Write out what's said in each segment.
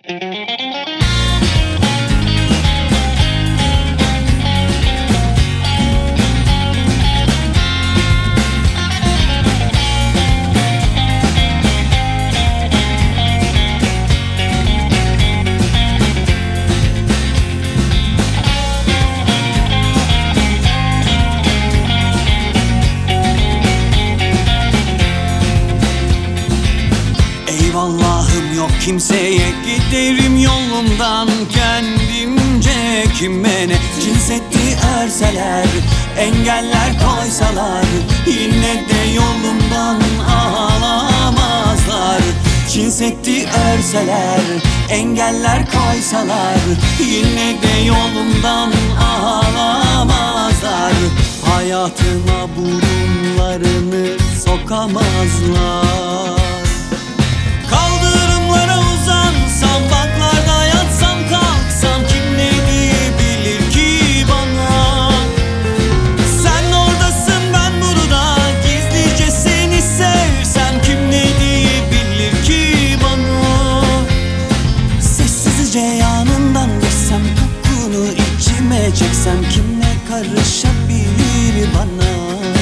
Eyvallahım yok kimseye, giderim yolumdan kendimce. Kime ne cins etti erseler, engeller koysalar, yine de yolumdan alamazlar. Cins etti örseler, engeller koysalar, yine de yolumdan alamazlar. Hayatıma burunlarını sokamazlar. Kaldırımlara uzansam, baklarda yatsam, kalksam, kim ne diyebilir ki bana? Sen oradasın, ben burada, gizlice seni sevsem, kim ne diyebilir ki bana? Sessizce yanından geçsem, kokunu içime çeksem, kim ne karışabilir bana?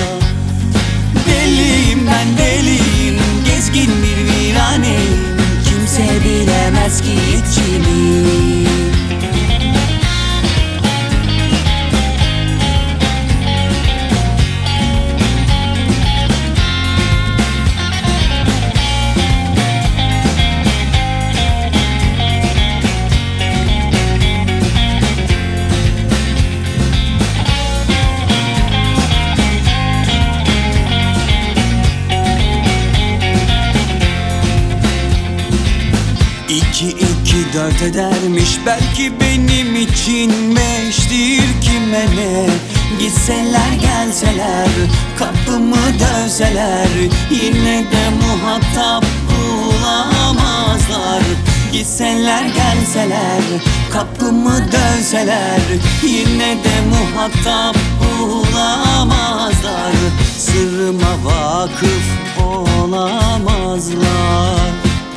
Deliyim ben, deliyim, gezgin bir viraneyim, kimse bilemez ki içimi. İki iki dört edermiş, belki benim için beştir, kime ne? Gitseler gelseler, kapımı dövseler, yine de muhatap bulamazlar. Gitseler gelseler, kapımı dövseler, yine de muhatap bulamazlar. Sırrıma vakıf olamazlar.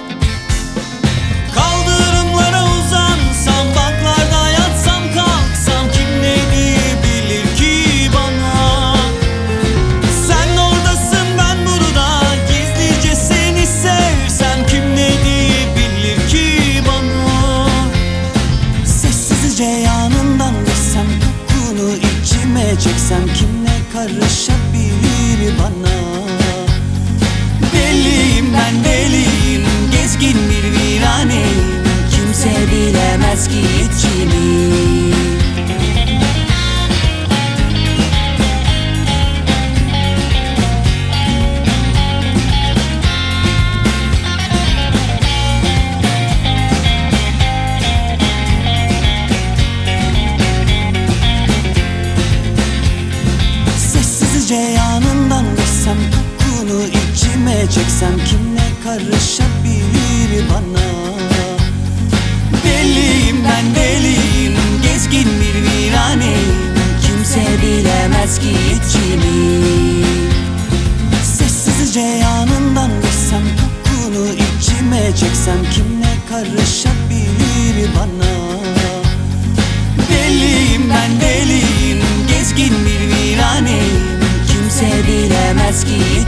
Kaldırımlara uzansam, baklarda yatsam, kalksam, kim ne diyebilir ki bana? Sen oradasın, ben burada, gizlice seni sevsem, kim ne diyebilir ki bana? Sessizce yanından geçsem, kokunu içime çeksem, kim ne karışabilir bana? Deliyim ben, deliyim, gezgin bir viraneyim, kimse bilemez ki içimi. Sessizce yanından geçsem, kokunu içime çeksem, kim ne karışabilir bana? Deliyim ben, deliyim, gezgin bir viraneyim, kimse bilemez ki içimi. Sessizce yanından geçsem, kokunu içime çeksem, kim ne karışabilir bana? Deliyim ben, deliyim, gezgin bir viraneyim, kimse bilemez ki